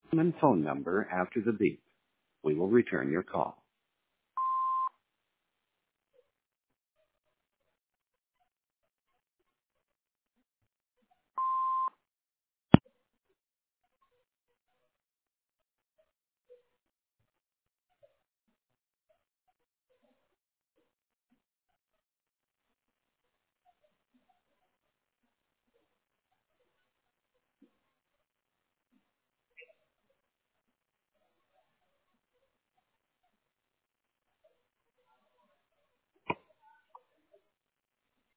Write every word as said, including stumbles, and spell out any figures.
and phone number after the beep. We will return your call.